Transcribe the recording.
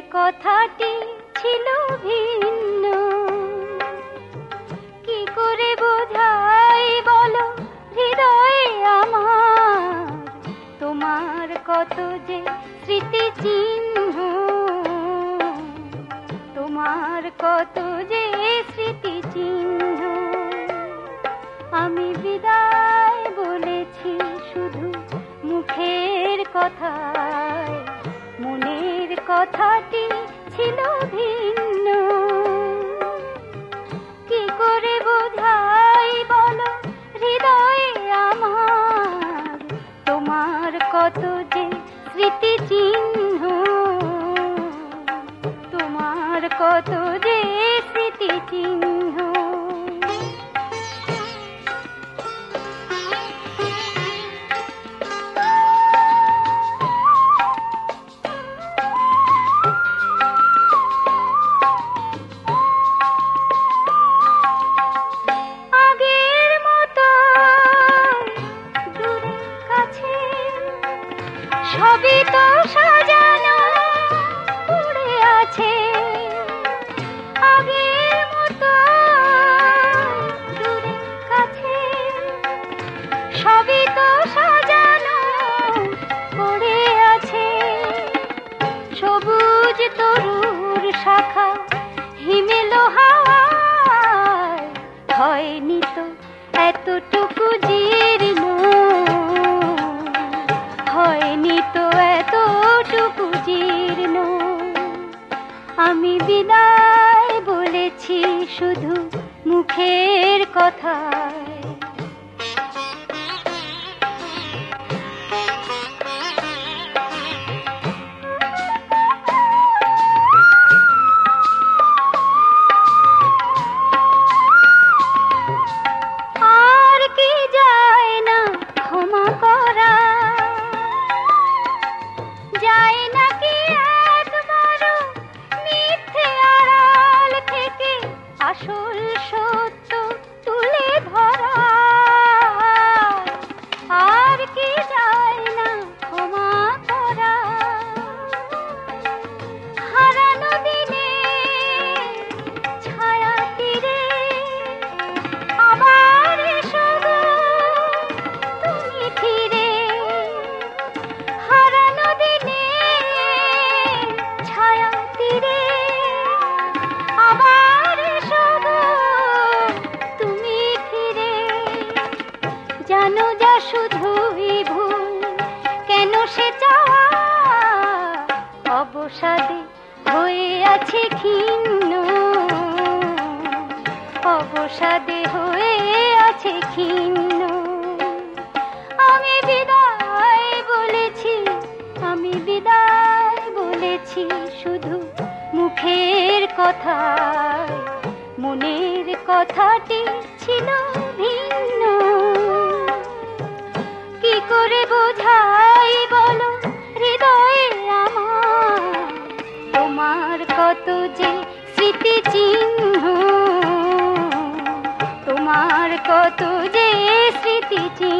কথাটি ছিল ভিন্ন। কি করে বোঝাই বলো হৃদয়ে আমার, তোমার কত যে স্মৃতি চিহ্ন, তোমার কত যে স্মৃতি চিহ্ন। আমি বিদায় বলেছি শুধু মুখের কথায়, মনের কথাটি ছিল ভিন্ন। কি করে বোঝাই বলো হৃদয়ে আমার, তোমার কত যে স্মৃতি চিহ্ন, তোমার কত যে স্মৃতি চিহ্ন। সবই তো সাজানো পড়ে আছে আগের মতো দূরে কাছে, সবই তো সাজানো পড়ে আছে। সবুজ তরুর শাখা হিমেলো হাওয়ায়, হয়নি তো এতটুকু জীর্ণ, হয়নি তো এতটুকু জীর্ণ। আমি বিদায় বলেছি শুধু মুখের কথায়, আর কি যায় না ক্ষমা করা, যায় নাকি একবারও মিথ্যে আড়াল থেকে আসল সত্য তুলে ধরা। আর কি যায় না ক্ষমা করা, হারানো দিনে ছায়া তীরে আবার এসো গো তুমি ফিরে। হারানো দিনে ছায়া তীরে আবার এসো গো তুমি ফিরে। জানো যা শুধুই ভুল, কেন সে চাওয়া অবসাদে হয়ে আছে ক্ষীণ, অবসাদে হয়ে আছে ক্ষীণ। আমি বিদায় বলেছি, আমি বিদায় বলেছি শুধু মুখের কথায়, মনের কথাটি ছিল ভিন্ন। কি করে বোঝাই বলো হৃদয়ে আমার, তোমার কত যে স্মৃতি চিহ্ন, তোমার কত যে স্মৃতি চিহ্ন।